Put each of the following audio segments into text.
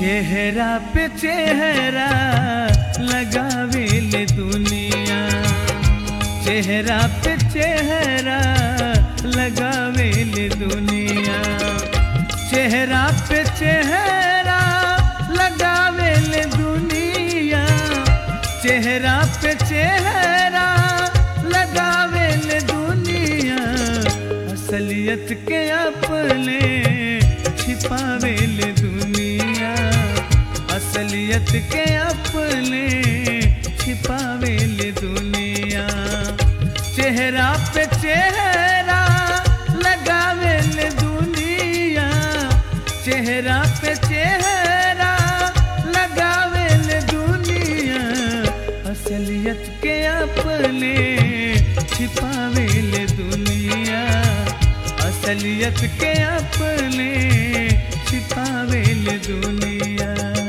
चेहरा पे चेहरा लगावेले दुनिया, चेहरा पे चेहरा लगावेले दुनिया, चेहरा पे चेहरा लगावेले दुनिया, चेहरा पे चेहरा लगावेले दुनिया, असलियत के अपने छिपावेले दुनिया, असलियत के अपने छिपावेले दुनिया, चेहरा पे चेहरा लगावेले दुनिया, चेहरा पे चेहरा लगावेले दुनिया, असलियत के अपने छिपावेले दुनिया, असलियत के अपने छिपावेले दुनिया।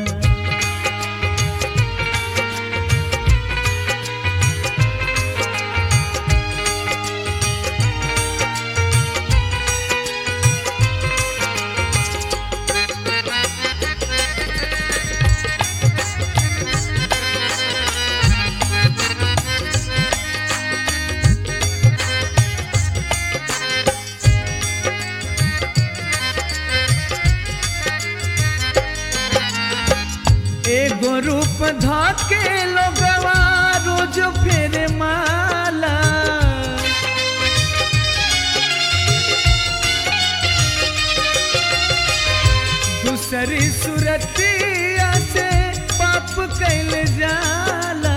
एगो रूप धाके लोगवा रोज फेरे माला, दूसरी सूरतिया से पाप कैल जाला,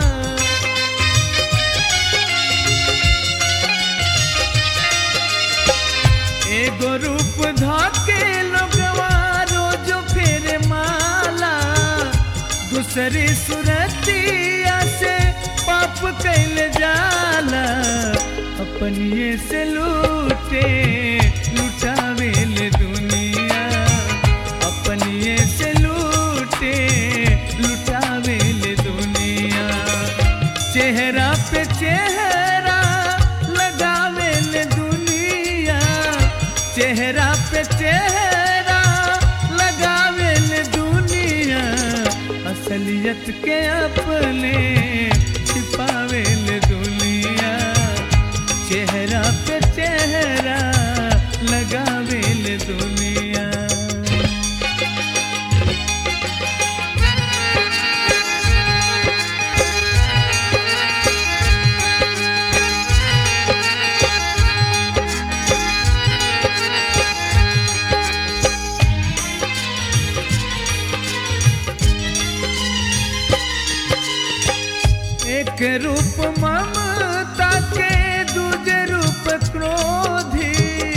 एगो रूप धाके लोगवा रोज फेरे माला, दूसरी सूरतिया से पाप कैल जाला, अपनिए से लूटे लुटावेले दुनिया, अपनिए से लूटे लुटावेले दुनिया, चेहरा पे चेहरा लगावेले दुनिया, चेहरा पे चेहरा लगावेले दुनिया, असलियत के अपने छिपावेले दुनिया, चेहरा पे चेहरा लगावेले दुनिया। एक रूप ममता के दूजे रूप क्रोधी,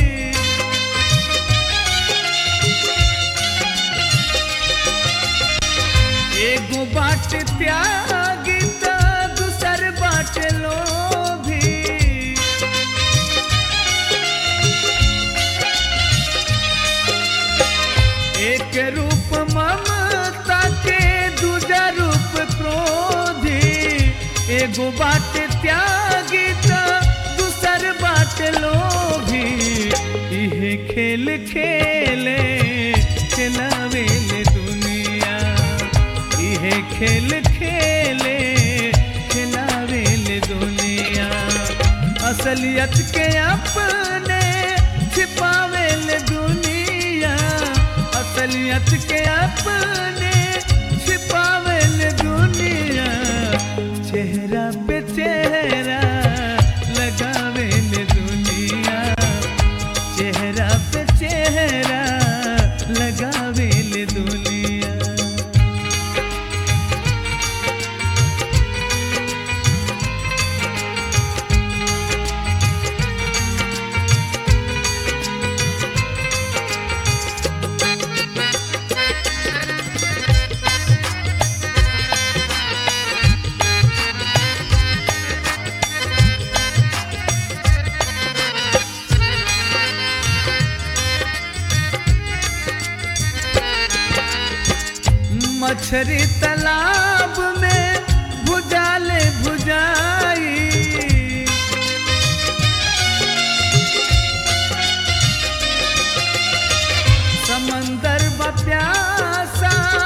एगो बाट त्यागी त दूसर बाट लोभी, एक रूप ममता के दूजा रूप क्रोधी, एगो बाट त्यागी त दूसर बाट लोभी, इहे खेल खेले खिलावेले दुनिया, इहे खेल खेले खिलावेले दुनिया, असलियत के अपने छिपावेले दुनिया, असलियत के अपने छिपावेले दुनिया, चेहरा पे चेहरा लगावेले दुनिया, चेहरा पे चेहरा लगावेले दुनिया। मछरी तालाब में भुजाले भुजाई, समंदर बप्यासा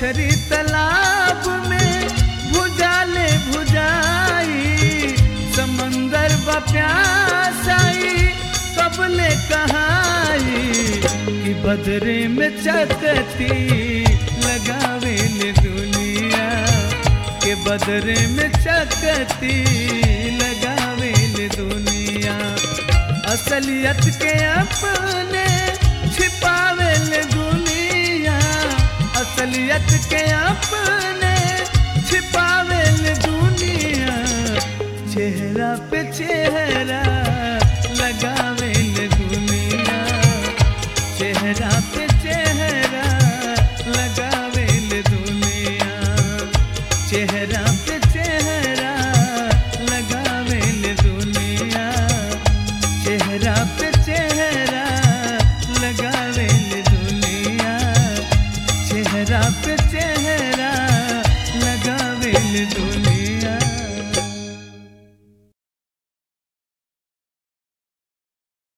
मछरी तालाब में भुजाले भुजाई समंदर बा प्यासाई कबले कहाई कि बदरे में चकती लगावे ले दुनिया के बदरे में चकती लगावे ले दुनिया असलियत के अपने